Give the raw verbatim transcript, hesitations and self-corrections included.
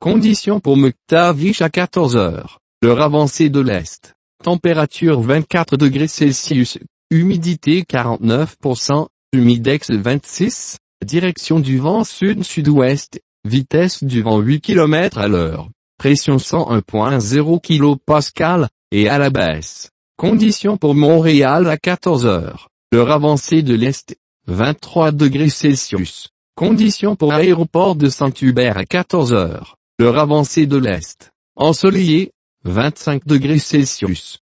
Conditions pour McTavish à quatorze heures. L'heure avancée de l'Est. Température vingt-quatre degrés Celsius. Humidité quarante-neuf pour cent. Humidex vingt-six. Direction du vent sud-sud-ouest. Vitesse du vent huit kilomètres à l'heure. Pression cent un virgule zéro kilopascal, et à la baisse. Conditions pour Montréal à quatorze heures. L'heure avancée de l'Est. vingt-trois degrés Celsius. Conditions pour Aéroport de Saint-Hubert à quatorze heures. L'heure avancée de l'Est. Ensoleillé. vingt-cinq degrés Celsius.